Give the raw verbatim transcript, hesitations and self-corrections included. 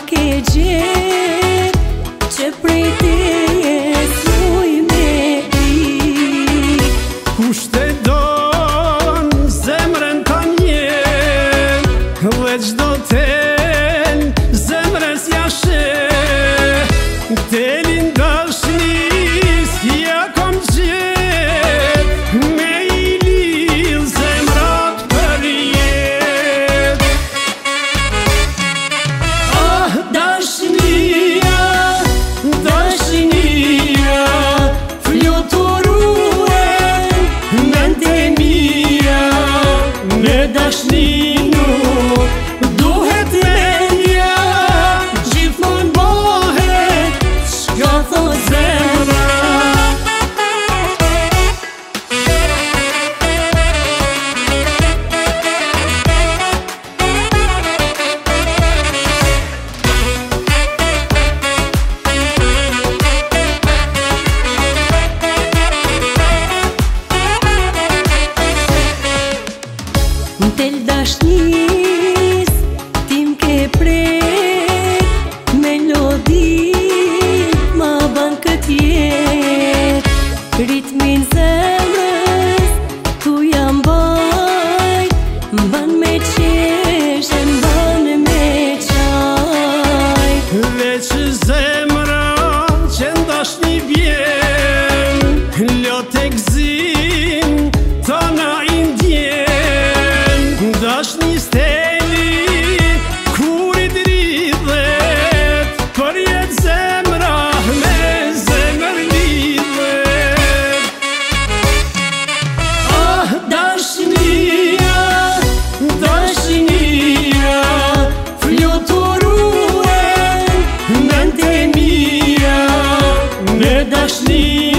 ke gjet që prej teje s'muj me i. Kushte don zemrën ta njen dhe gjdo tel zemrës jashe telin dashnis ja kom gjet me i lidh zemrat për jet. Ah, dashnia, dashnia fluturue mente mia, me dashni nuk duhet menja, gjithmon bohet çka thot zemra. Tel dashnis tim ke prek, melodi ma ban këtë jet, ritmin zemrës tu jam bajt, mban me qeshe, mban me qaj. Veç zemra që ndashni bjen, lot e gzim tona indjen. Dashni steli kur i dridhet, për jet zemra me zemër lidhet. Ah, dashnia, dashnia fluturue mente mia, me dashni